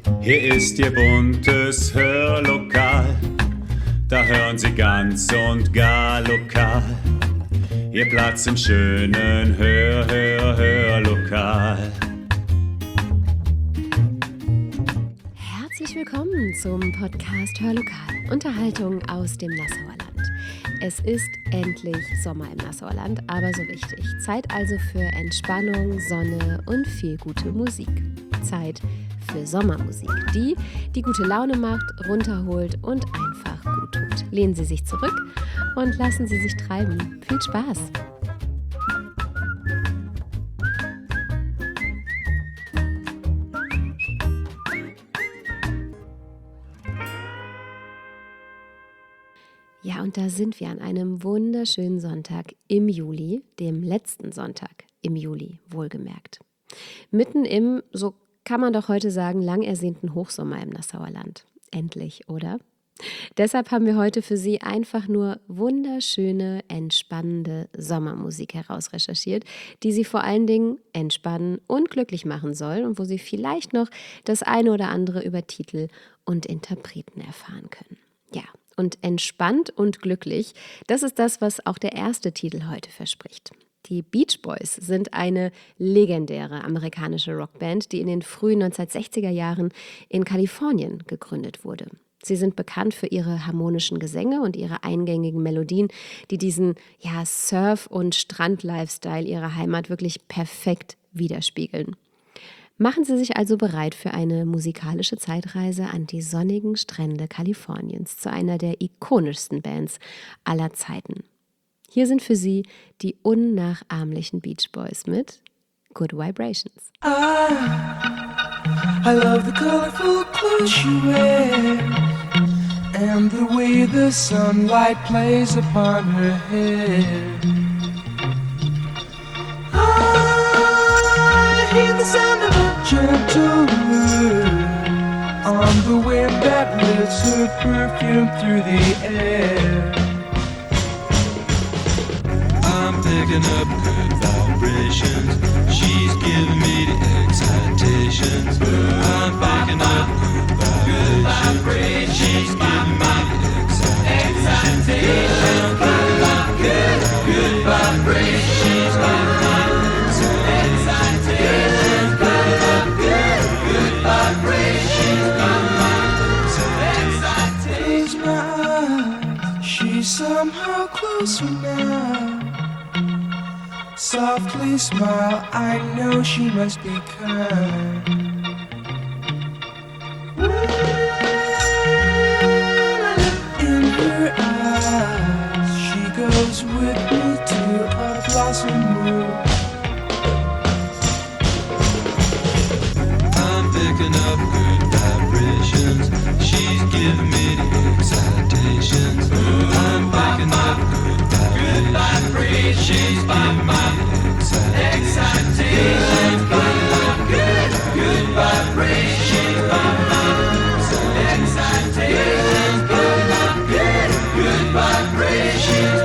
Hier ist Ihr buntes Hörlokal, da hören Sie ganz und gar lokal. Ihr Platz im schönen Hörlokal. Herzlich willkommen zum Podcast Hörlokal, Unterhaltung aus dem Nassauer Land. Es ist endlich Sommer im Nassauer Land, aber so wichtig. Zeit also für Entspannung, Sonne und viel gute Musik. Zeit für Sommermusik, die gute Laune macht, runterholt und einfach gut tut. Lehnen Sie sich zurück und lassen Sie sich treiben. Viel Spaß! Ja, und da sind wir an einem wunderschönen Sonntag im Juli, dem letzten Sonntag im Juli, wohlgemerkt. Mitten im, so kann man doch heute sagen, lang ersehnten Hochsommer im Nassauer Land. Endlich, oder? Deshalb haben wir heute für Sie einfach nur wunderschöne, entspannende Sommermusik herausrecherchiert, die Sie vor allen Dingen entspannen und glücklich machen soll und wo Sie vielleicht noch das eine oder andere über Titel und Interpreten erfahren können. Ja, und entspannt und glücklich, das ist das, was auch der erste Titel heute verspricht. Die Beach Boys sind eine legendäre amerikanische Rockband, die in den frühen 1960er Jahren in Kalifornien gegründet wurde. Sie sind bekannt für ihre harmonischen Gesänge und ihre eingängigen Melodien, die diesen Surf- und Strand-Lifestyle ihrer Heimat wirklich perfekt widerspiegeln. Machen Sie sich also bereit für eine musikalische Zeitreise an die sonnigen Strände Kaliforniens zu einer der ikonischsten Bands aller Zeiten. Hier sind für Sie die unnachahmlichen Beach Boys mit Good Vibrations. I love the colorful clothes she wears and the way the sunlight plays upon her hair. I hear the sound of a gentle word on the wind that lifts her perfume through the air. I'm picking up good vibrations. She's giving me the excitations. I'm picking up good vibrations. She's giving me the excitations. I'm picking up good vibrations. She's giving me the excitations. Picking up good vibrations. She's giving me the excitations. Close my eyes. She's somehow closer now. Softly smile, I know she must be kind. In her eyes, she goes with me to a blossom room. I'm picking up good vibrations. She's giving me the excitations. I'm picking up good vibrations. She's giving me excitations. Picking up good vibrations. Excitations. Picking up good vibrations.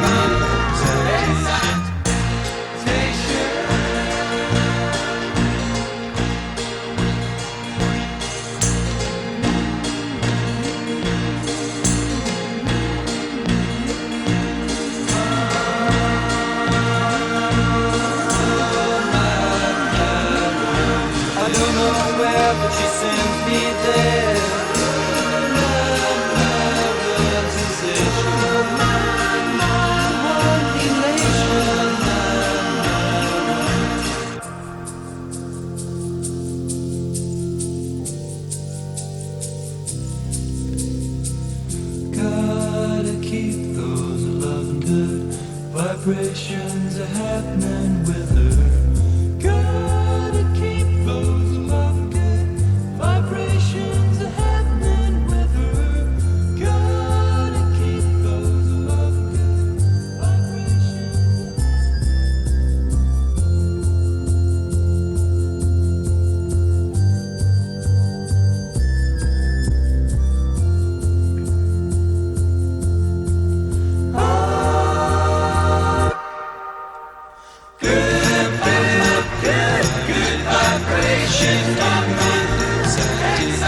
But she sends me there. Love's sensation. Gotta keep those loving good vibrations are happening with her. Gotta keep those loving good vibrations are happening with her. Gotta keep those loving good vibrations. Good vibrations,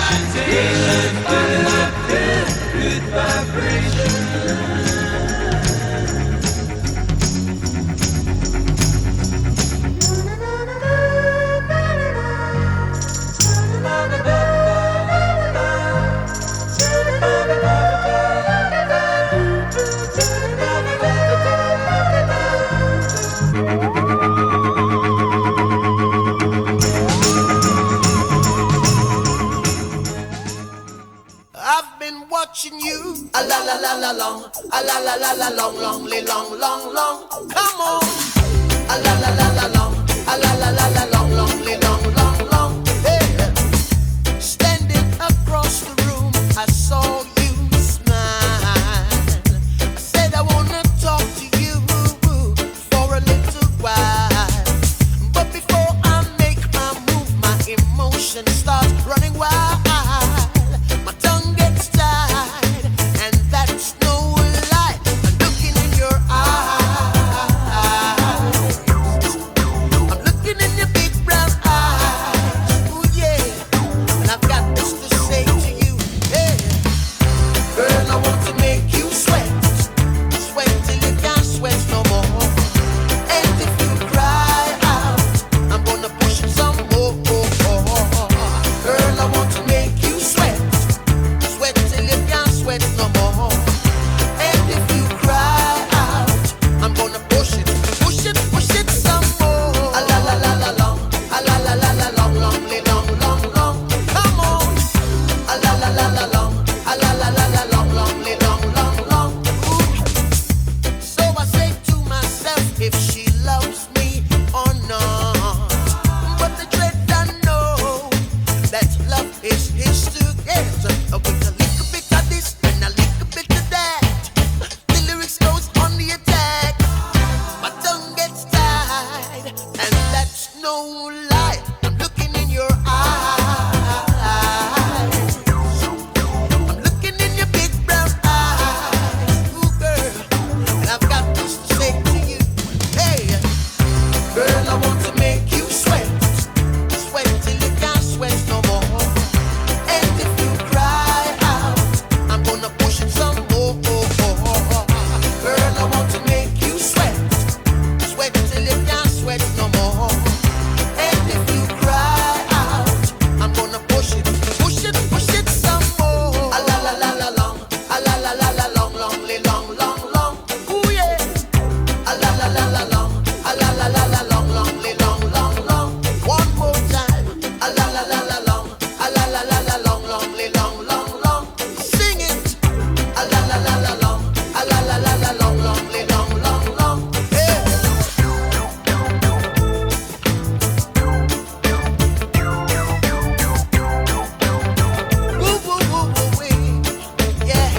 la la la long, a la la la la long, long, long, long, long. Come on, a la la la la long, a la la la la long, long, long, long, long. Hey, standing across the room, I saw you smile. I said I wanna talk to you for a little while, but before I make my move, my emotions start running wild. My tongue gets tied, and that's no lie. I'm looking in your eyes. I'm looking in your big brown eyes. Ooh yeah, and I've got this to say to you. Hey, girl, I want to make you sweat, sweat till you can't sweat no more. And if you cry out, I'm gonna push it some more. Girl, I want to make you sweat, sweat till you can't sweat no more. And if you cry out, I'm gonna push it some more. A la la la la long, a la la la la long, long, long, long, long. Come on, a la la la la long, a la la la la long, long, long, long, long. Ooh. So I say to myself, if she loves me or not. But the dread I know that love is his to get. With a little bit of this and a little bit of that, the lyrics goes on the attack. My tongue gets tied, and that's no lie. I'm looking in your eyes. I'm looking in your big brown eyes. Ooh, girl, and I've got this to say to you. Hey, girl, I want to make you sweat, sweat till you can't sweat no more. And if you cry out, I'm gonna push it some more. Girl, I want to make you sweat, sweat till you can't sweat no more. And if you cry out, I'm gonna push it some more. A la la la la long, a la la la la long, long, long, long, long. Ooh yeah. A la la la la long, a la la la la long, long, long, long, long. One more time. A la la la la long, a la la la la long, long, long, long, long. Sing it. A la la la la long, a la la la la long, long, long, long, long. Yeah. Woo woo woo woo wee. Yeah.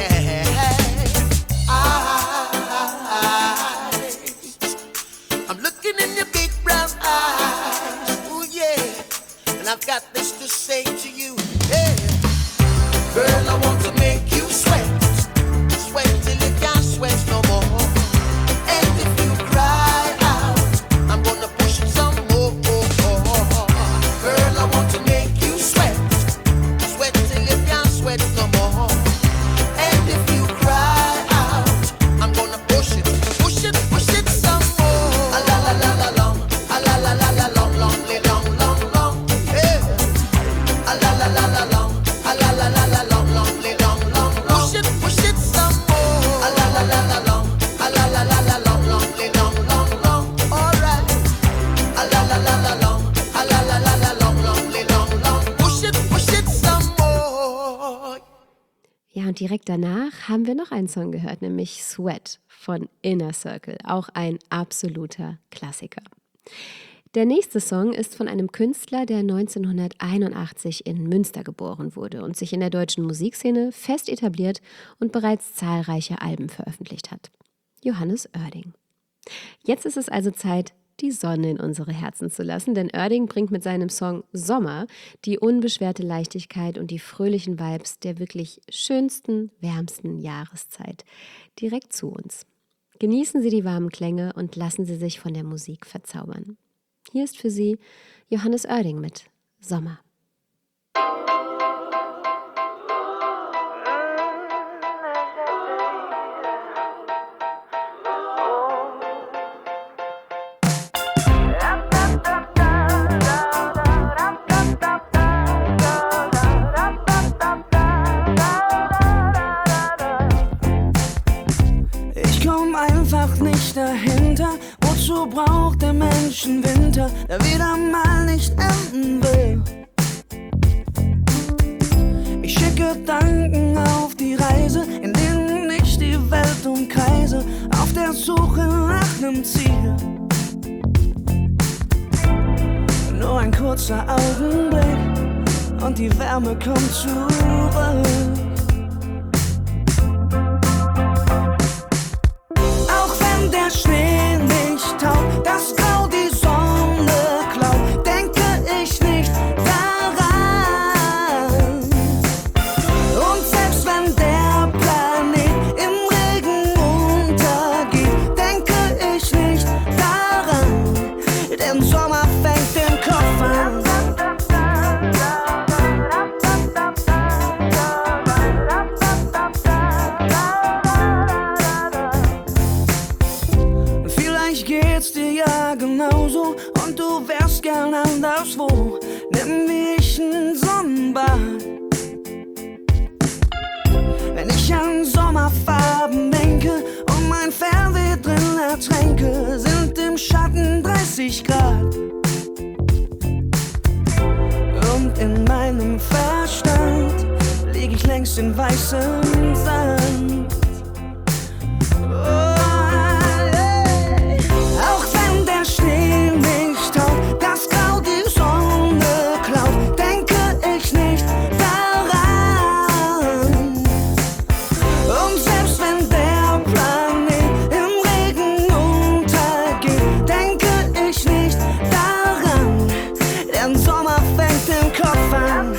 I'm looking in your big brown eyes. Ooh yeah, and I've got this to say to you. Yeah, girl, I want to make you sweat, sweat till you can't sweat no more. And if you cry out, I'm gonna push it some more. Girl, I want to make you sweat, sweat till you can't sweat no more. And if you cry out, I'm gonna push it some more. A la la la la long, a la la la la long, long, long, long, long. Yeah. A la la la la long, a la la la la long, long, long, long, long. Push it some more. A la la la la long, a la la la la long, long, long, long, long. All right. A la la la la long, a la la la la long, long, long, long. Push it some more. Ja, und direkt danach haben wir noch einen Song gehört, nämlich Sweat von Inner Circle, auch ein absoluter Klassiker. Der nächste Song ist von einem Künstler, der 1981 in Münster geboren wurde und sich in der deutschen Musikszene fest etabliert und bereits zahlreiche Alben veröffentlicht hat. Johannes Oerding. Jetzt ist es also Zeit, die Sonne in unsere Herzen zu lassen, denn Oerding bringt mit seinem Song Sommer die unbeschwerte Leichtigkeit und die fröhlichen Vibes der wirklich schönsten, wärmsten Jahreszeit direkt zu uns. Genießen Sie die warmen Klänge und lassen Sie sich von der Musik verzaubern. Hier ist für Sie Johannes Oerding mit Sommer. nicht dahinter. Wozu braucht der Mensch einen Winter, der wieder mal nicht enden will? Ich schicke Gedanken auf die Reise, in denen ich Suche nach nem Ziel. Nur ein kurzer Augenblick und die Wärme kommt zurück. Auch wenn der Schnee nicht taut, das Grau die Sonne klaut, denke ich nicht daran. Und selbst wenn der Planet im Regen untergeht, denke ich nicht daran, denn Sommer fängt im Kopf an. Vielleicht geht's dir ja genauso und du wärst gern anderswo. Nimm wie ich ein Sonnenbad. Wenn ich an Sommerfarben denke und mein Fernweh drin ertränke, sind im Schatten 30 Grad. Und in meinem Verstand lieg ich längst in weißem Sand. Auch wenn der Schnee nicht taut, das Grau die Sonne klaut, denke ich nicht daran. Und selbst wenn der Planet im Regen untergeht, denke ich nicht daran, denn Sommer fängt im Kopf an.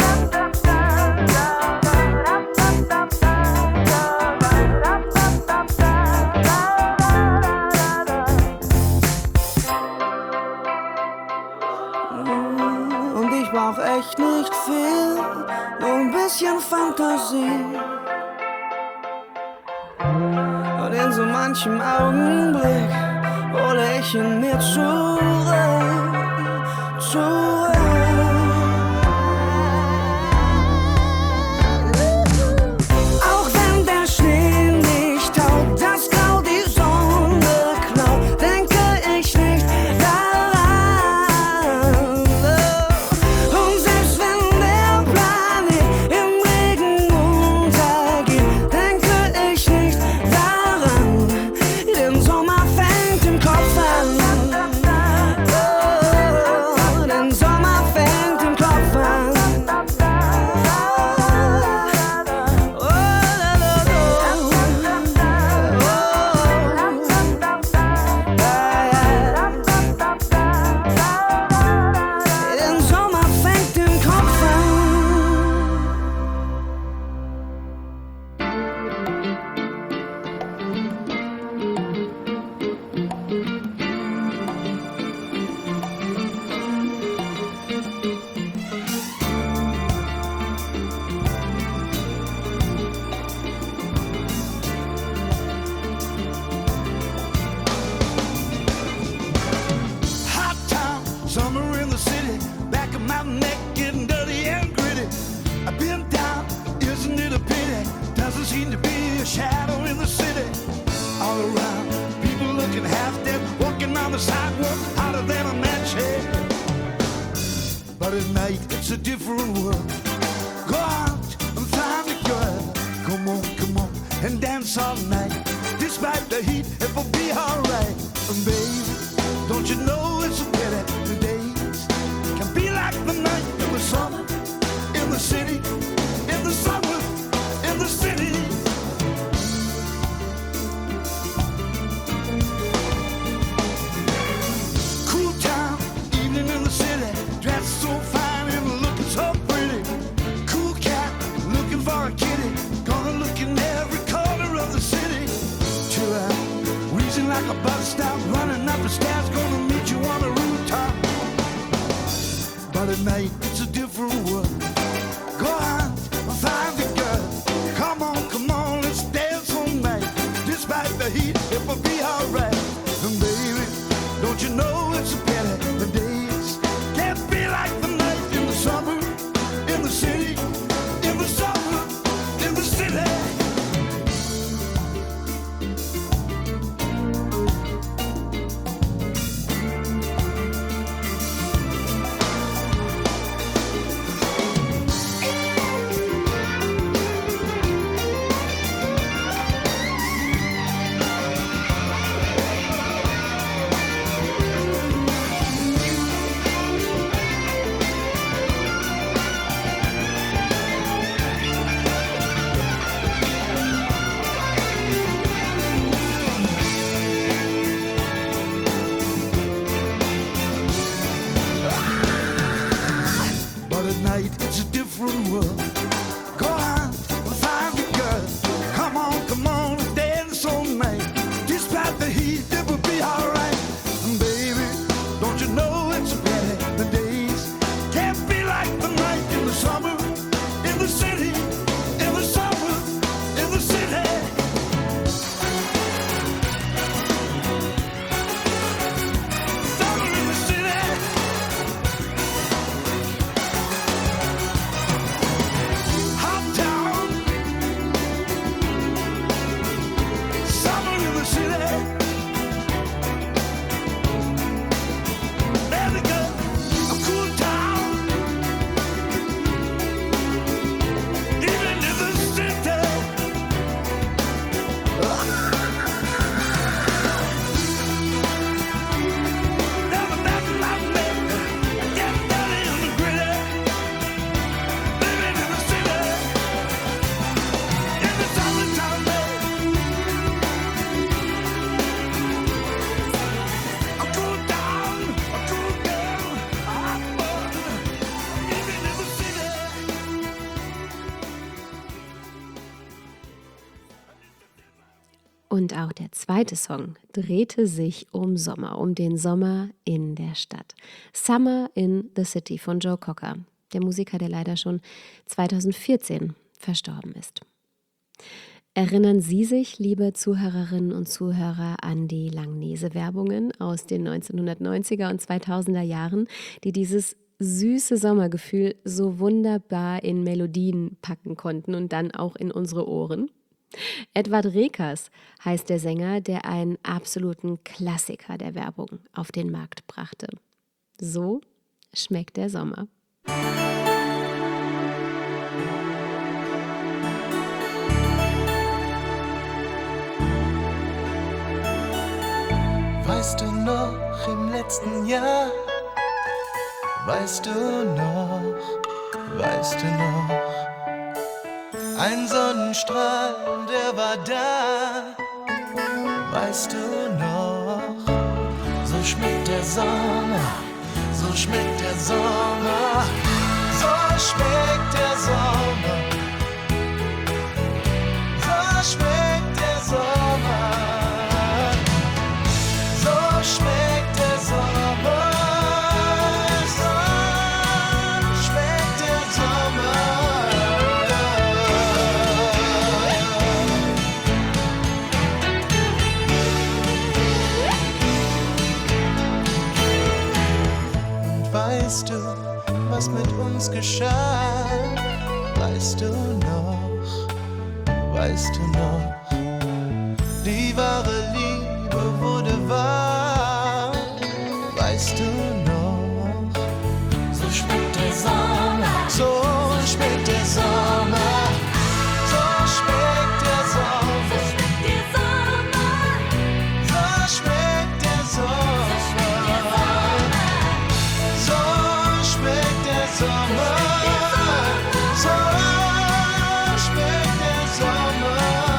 Und ich brauch echt nicht viel, nur ein bisschen Fantasie. Und in so manchem Augenblick hole ich ihn mir zurück. Auch wenn der Schnee nicht taut, das Grau die Sonne klaut, denke ich nicht daran. Und selbst wenn der Planet im Regen untergeht, denke ich nicht daran, denn Sommer fängt im Kopf an. Denn Sommer fängt im Kopf an. Denn Sommer fängt im Kopf an. Hot town, summer in the city, back of my neck getting dirty and gritty. I've been down, isn't it a pity? Doesn't seem to be a shadow in the city. All around, people looking half dead, walking on the sidewalk, hotter than a match head. But at night, it's a different world. Go out and find a girl. Come on, and dance all night. Despite the heat, it will be alright. And baby, don't you know it's a pity the days can be like the night in the summer, in the city, in the summer, in the city. Cool town, evening in the city, dressed so fine and looking so pretty. Cool cat, looking for a kitty, gonna look in every corner of the city. Chill out, wheezing like a bus stop, running up the stairs, gonna meet you on the rooftop. But at night, it's a different world. Go out, find a girl. Come on, let's dance all night. Despite the heat, it will be alright. And baby, don't you know it's a pity the days can't be like the night in the summer, in the city, in the summer, in the city. night, it's a different world. Go on, find the girl. Come on, dance all night. Despite the heat, it will be alright. And baby, don't you know it's a pity the days can't be like the night in the summer, in the city, in the summer, in the city. Summer in the city. Hot town. Summer in the city. There we go. A cool town. Even in the city. Never met my baby. Get dirty in the gritty. Living in the city. In the summertime, baby. A cool town, a cool girl, a hot bud. Living in the city. Und auch der zweite Song drehte sich um Sommer, um den Sommer in der Stadt. Summer in the City von Joe Cocker, der Musiker, der leider schon 2014 verstorben ist. Erinnern Sie sich, liebe Zuhörerinnen und Zuhörer, an die Langnese-Werbungen aus den 1990er und 2000er Jahren, die dieses süße Sommergefühl so wunderbar in Melodien packen konnten und dann auch in unsere Ohren? Edward Rekers heißt der Sänger, der einen absoluten Klassiker der Werbung auf den Markt brachte. So schmeckt der Sommer. Weißt du noch im letzten Jahr? Weißt du noch? Weißt du noch? Ein Sonnenstrahl, der war da. Weißt du noch? So schmeckt der Sommer, so schmeckt der Sommer, so schmeckt der Sommer, so schmeckt der Sommer, so schmeckt der Sommer, so schmeckt der Sommer. Weißt du, was mit uns geschah? Weißt du noch? Weißt du noch? Die wahre Liebe wurde wahr. Weißt du noch? So schmeckt der Sommer, so schmeckt der Sommer, so schmeckt der Sommer, so schmeckt der Sommer. Sommer, so schmeckt der Sommer.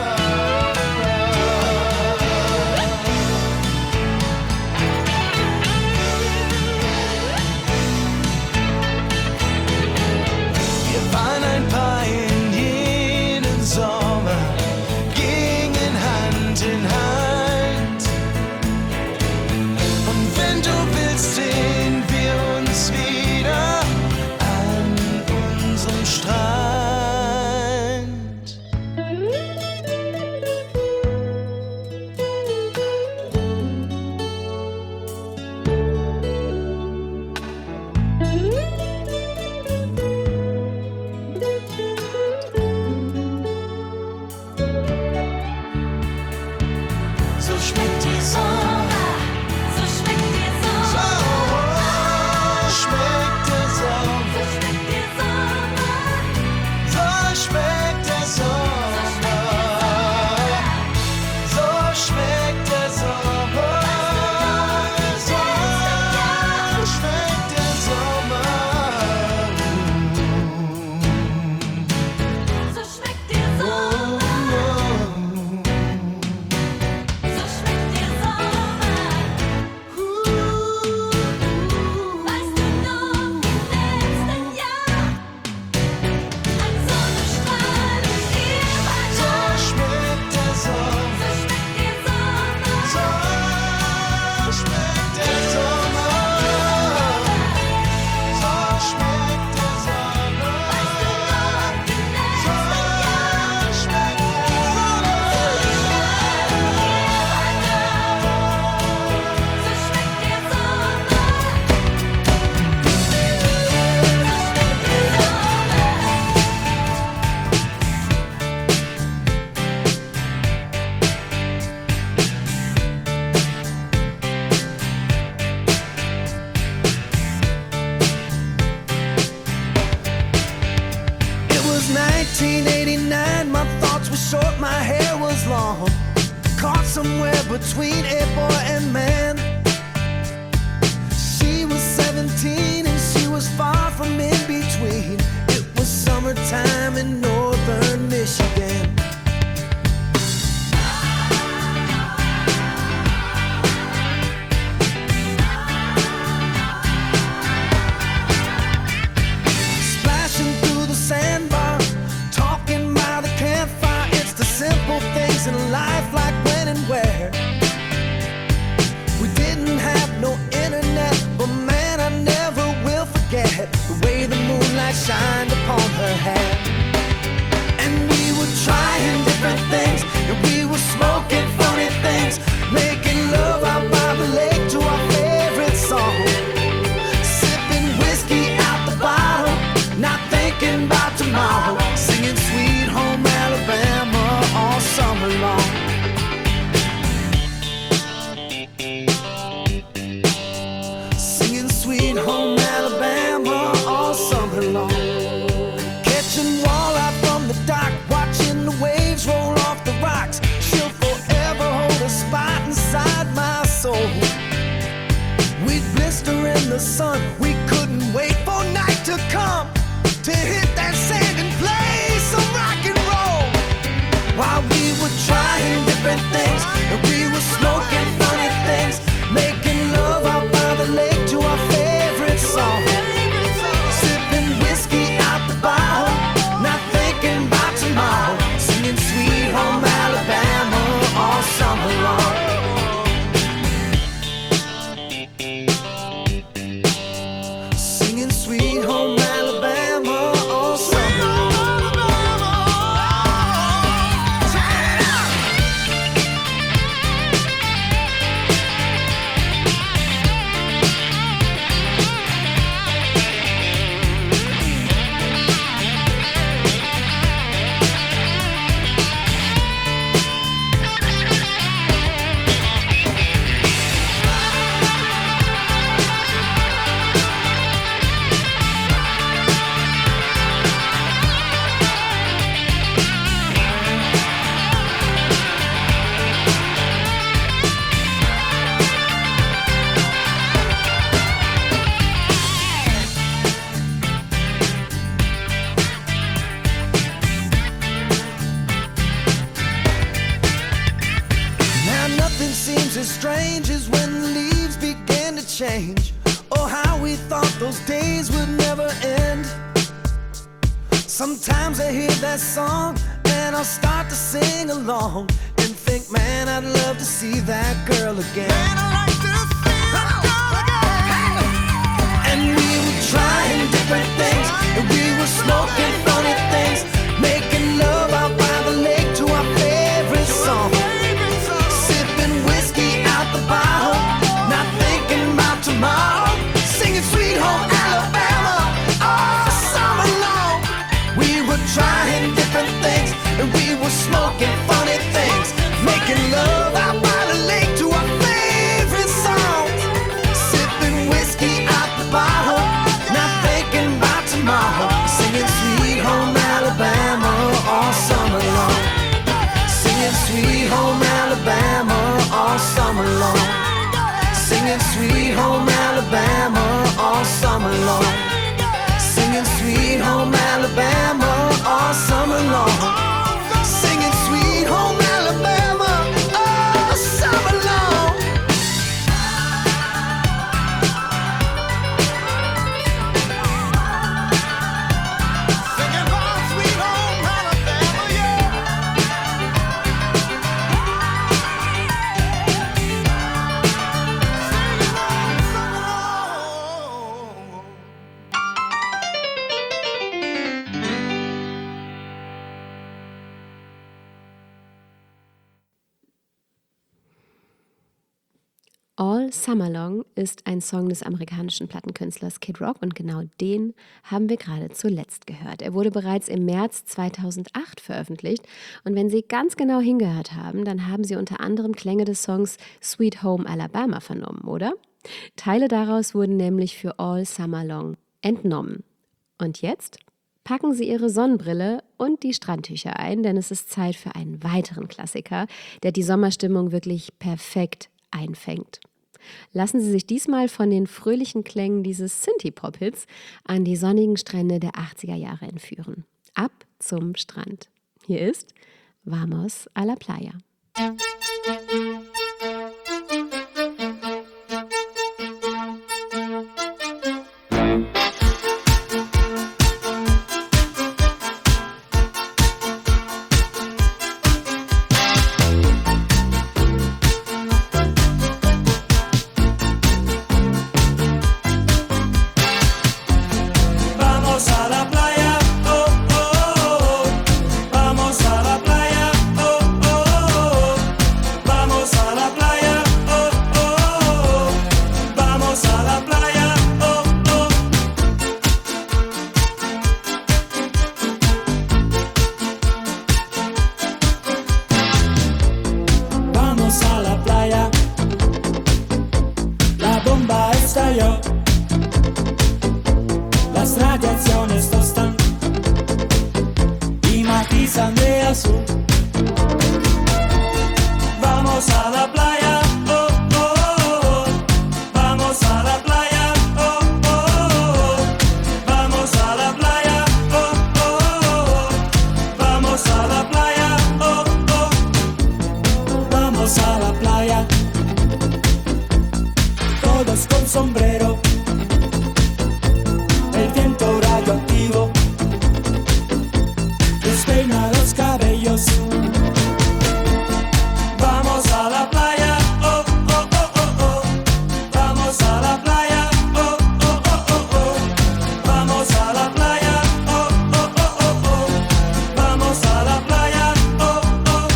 Wir waren ein paar in jeden Sommer, gingen Hand in Hand. Und wenn du willst, sehen wir uns wieder an 1989, my thoughts were short, my hair was long. Caught somewhere between a boy and man. She was 17 and she was far from in between. It was summertime in northern Michigan. Splashing through the sandbar, talking by the campfire. It's the simple things in life, like when and where. We didn't have no internet, but man, I never will forget the way the moonlight shined upon her hair. And we were trying different things, and we were smoking funny things, making love out by the lake to our favorite song. Sipping whiskey out the bottle, not thinking about tomorrow, singing Sweet Home Alabama all summer long. Singing Sweet Home Alabama all summer long. Catching walleye from the dock, watching the waves roll off the rocks. She'll forever hold a spot inside my soul. We'd blister in the sun, we couldn't wait for night to come to hit that sand and play some rock and roll. While we were trying different things, and we were smoking funny things, making love out by the lake to our favorite song. Sipping whiskey out the bottle, not thinking about tomorrow, singing Sweet Home Alabama all summer long. Singing Sweet Home Alabama all summer long. Now nothing seems as strange as when the leaves begin to change. Oh, how we thought those days would never end. Sometimes I hear that song and I'll start to sing along and think, man, I'd love to see that girl again. Man, I'd like to see that girl again. And we were trying different things, and we were smoking funny things, making love out by the lake to our favorite song. Sipping whiskey out the bottle, not thinking about tomorrow, singing Sweet Home Alabama all summer long. We were trying different things, and we were smoking funny things, making love out by the lake to our favorite song. Sipping whiskey out the bottle, not thinking about tomorrow, singing Sweet Home Alabama all summer long. Singing Sweet Home Alabama all summer long. Singing Sweet Home Alabama all summer long. Singing Sweet Home Alabama all summer long. Singing Sweet Home Alabama all summer long. Singing about Sweet Home Alabama, yeah. All Summer Long ist ein Song des amerikanischen Plattenkünstlers Kid Rock und genau den haben wir gerade zuletzt gehört. Er wurde bereits im März 2008 veröffentlicht und wenn Sie ganz genau hingehört haben, dann haben Sie unter anderem Klänge des Songs Sweet Home Alabama vernommen, oder? Teile daraus wurden nämlich für All Summer Long entnommen. Und jetzt packen Sie Ihre Sonnenbrille und die Strandtücher ein, denn es ist Zeit für einen weiteren Klassiker, der die Sommerstimmung wirklich perfekt einfängt. Lassen Sie sich diesmal von den fröhlichen Klängen dieses Synthie-Pop-Hits an die sonnigen Strände der 80er Jahre entführen. Ab zum Strand. Hier ist Vamos a la Playa. Vamos a la playa, oh, oh, oh. Vamos a la playa, oh, oh, oh. Vamos a la playa, oh, oh, oh. Vamos a la playa, oh, oh. Vamos a la playa. La bomba estalló. Las radiaciones tostan y matizan de azul. Vamos a la playa, oh, oh, oh. Vamos a la playa, oh, oh, oh. Vamos a la playa, oh, oh, oh. Vamos a la playa, oh, oh. Vamos a la playa. Todos con sombrero. El viento radioactivo despeina los cabellos. Vamos a la playa, oh, oh, oh, oh, oh. Vamos a la playa, oh, oh, oh, oh, oh. Vamos a la playa, oh, oh, oh, oh, oh. Vamos a la playa, oh, oh.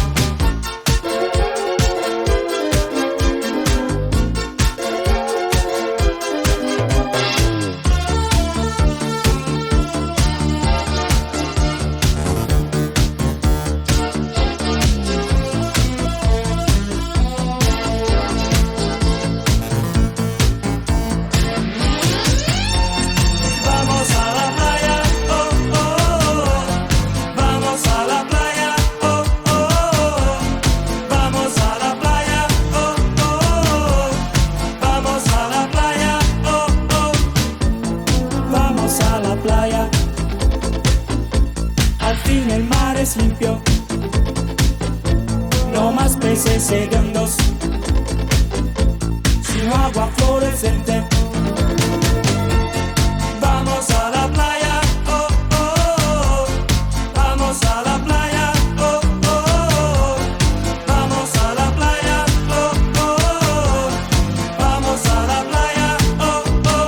Vamos a la playa, oh, oh, oh. Vamos a la playa, oh, oh, oh. Vamos a la playa, oh, oh, oh. Vamos a la playa, oh, oh. Vamos a la playa. Al fin el mar es limpio. No más peces hediondos, sino agua fluorescente. Vamos a la playa, oh, oh, oh. Vamos a la playa, oh, oh, oh. Vamos a la playa, oh, oh, oh. Vamos a la playa, oh, oh.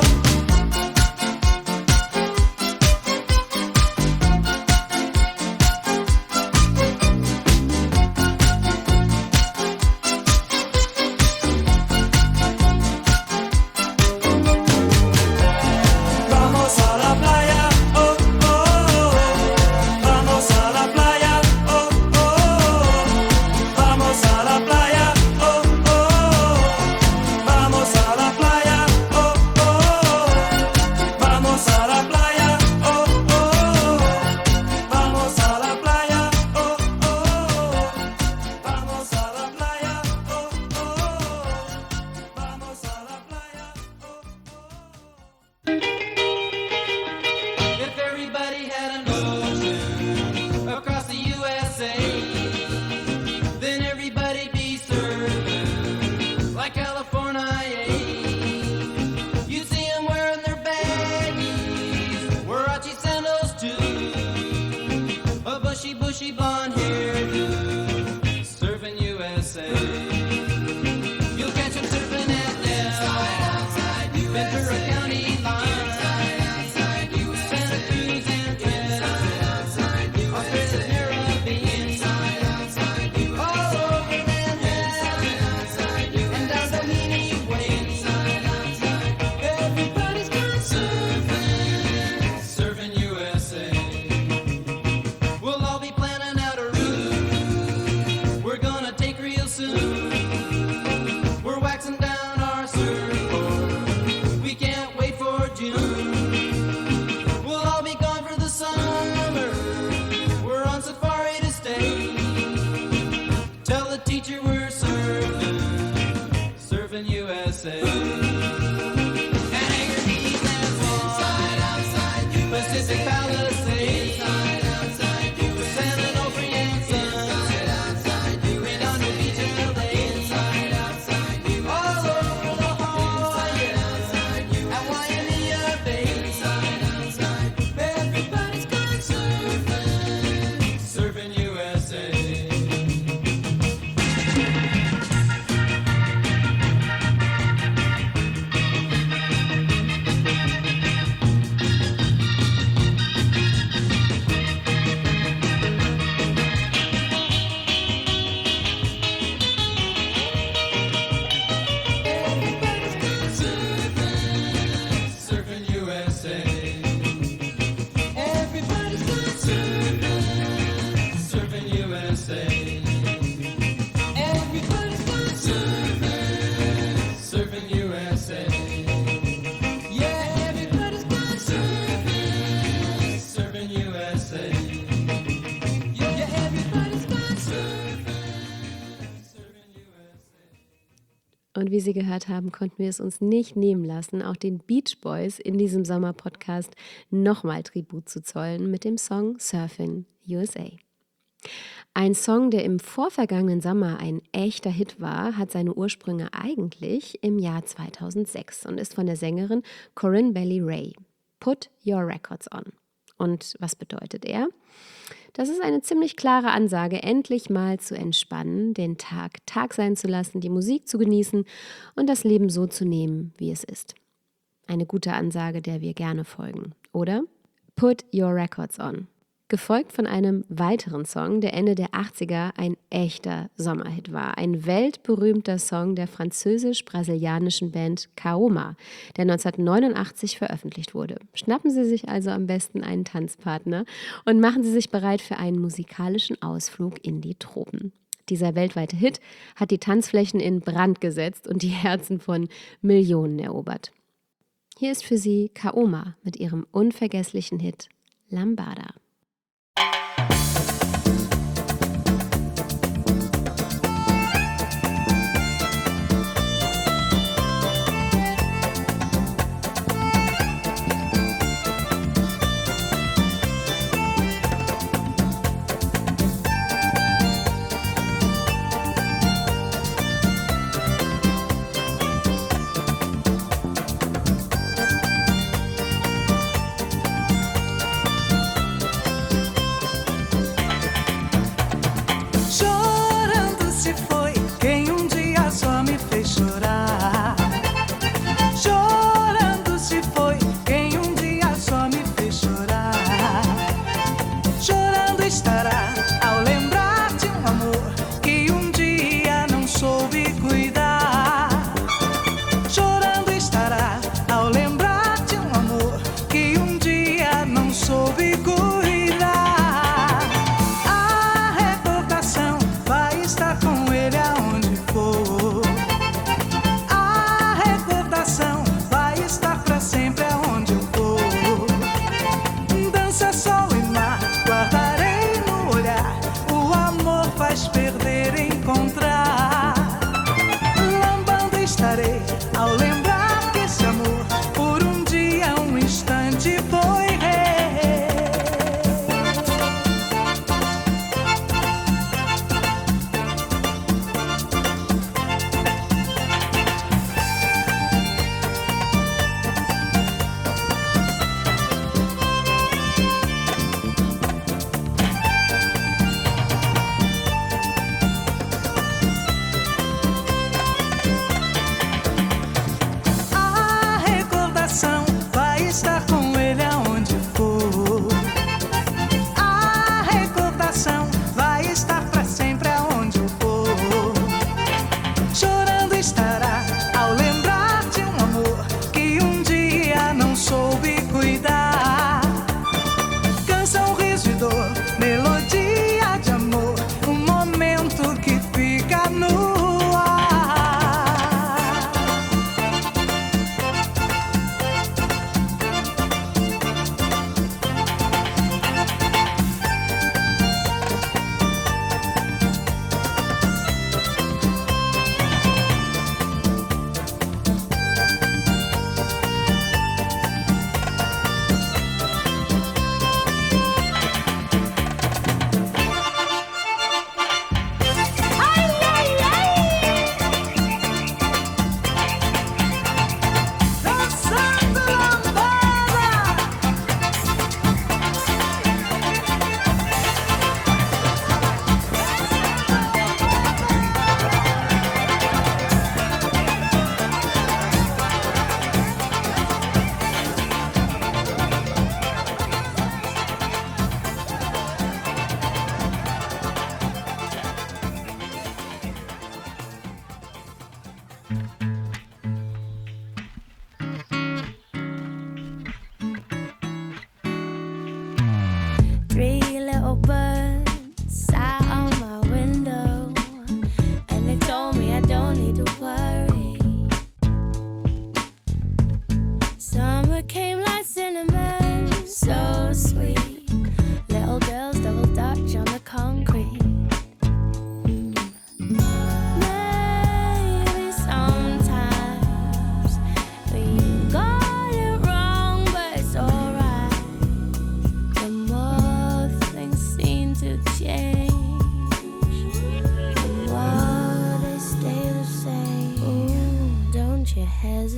USA. Yeah, everybody's gone surfing, surfing USA. Und wie Sie gehört haben, konnten wir es uns nicht nehmen lassen, auch den Beach Boys in diesem Sommerpodcast nochmal Tribut zu zollen mit dem Song Surfing USA. Ein Song, der im vorvergangenen Sommer ein echter Hit war, hat seine Ursprünge eigentlich im Jahr 2006 und ist von der Sängerin Corinne Bailey Rae. Put Your Records On. Und was bedeutet er? Das ist eine ziemlich klare Ansage, endlich mal zu entspannen, den Tag Tag sein zu lassen, die Musik zu genießen und das Leben so zu nehmen, wie es ist. Eine gute Ansage, der wir gerne folgen, oder? Put Your Records On. Gefolgt von einem weiteren Song, der Ende der 80er ein echter Sommerhit war. Ein weltberühmter Song der französisch-brasilianischen Band Kaoma, der 1989 veröffentlicht wurde. Schnappen Sie sich also am besten einen Tanzpartner und machen Sie sich bereit für einen musikalischen Ausflug in die Tropen. Dieser weltweite Hit hat die Tanzflächen in Brand gesetzt und die Herzen von Millionen erobert. Hier ist für Sie Kaoma mit ihrem unvergesslichen Hit Lambada.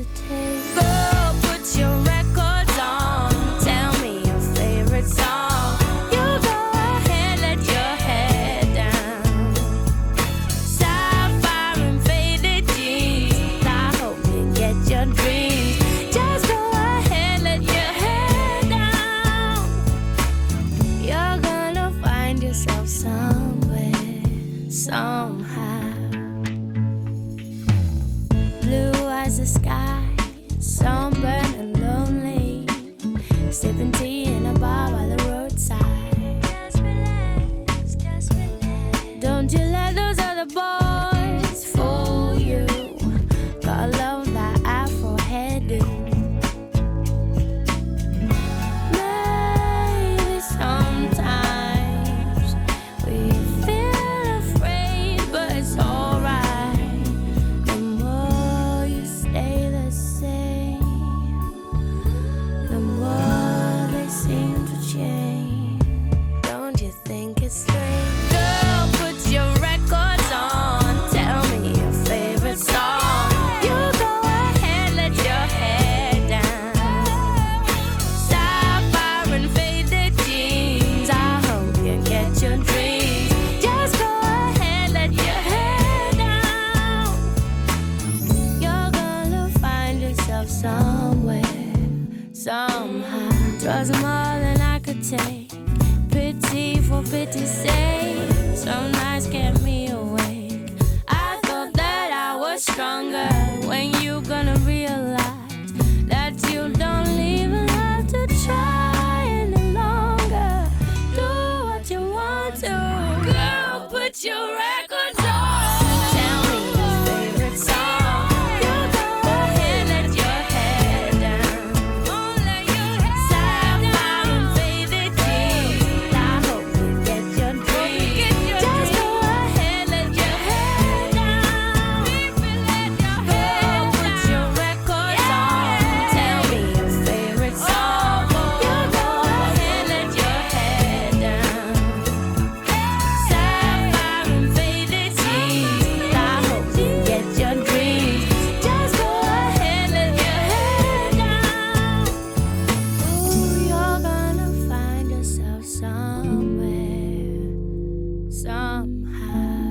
hesitate. Girl, put your records on. Tell me your favorite song. You go ahead, let your head down. Sapphire and faded jeans. I hope you get your dreams. Just go ahead, let your head down. You're gonna find yourself somewhere, somehow. Blue as the sky, sunburned and lonely, sipping tea in a bar by the roadside. Just relax, just relax. Don't you let those other boys fool you. Gotta love that Afro hairdo. Maybe sometimes we feel afraid, but it's alright. The more you stay the same, the more they seem to change. Don't you think it's strange? Girl, put your records on. Tell me your favorite song. You go ahead, let your head down. Sapphire and faded jeans. I hope you get your dreams. Just go ahead, let your head down. You're gonna find yourself somewhere, somehow. Drugs are more than I could take. Pity for pity's sake. Some nights kept me awake. I thought that I was stronger. When you gonna realize that you don't even have to try any longer? Do what you want to. Girl, put your records on. Tell me your favorite song. You go ahead, let your head down. Sapphire and faded jeans. I hope you get your dreams. Just go ahead, let your head down. Girl, put your records on. Tell me your favorite song. You go ahead, let your head down. Sapphire and faded jeans. I hope you get your dreams. Just go ahead, let your head down. Ooh, you're gonna find yourself somewhere, somehow.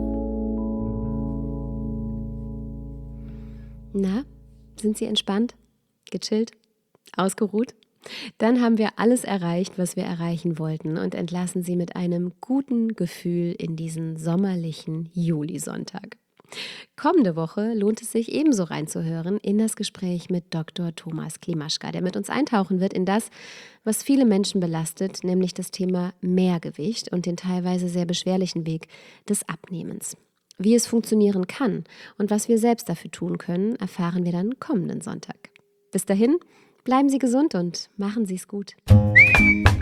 Na, sind Sie entspannt, gechillt, ausgeruht? Dann haben wir alles erreicht, was wir erreichen wollten und entlassen Sie mit einem guten Gefühl in diesen sommerlichen Julisonntag. Kommende Woche lohnt es sich ebenso reinzuhören in das Gespräch mit Dr. Thomas Klimaschka, der mit uns eintauchen wird in das, was viele Menschen belastet, nämlich das Thema Mehrgewicht und den teilweise sehr beschwerlichen Weg des Abnehmens. Wie es funktionieren kann und was wir selbst dafür tun können, erfahren wir dann kommenden Sonntag. Bis dahin, bleiben Sie gesund und machen Sie es gut.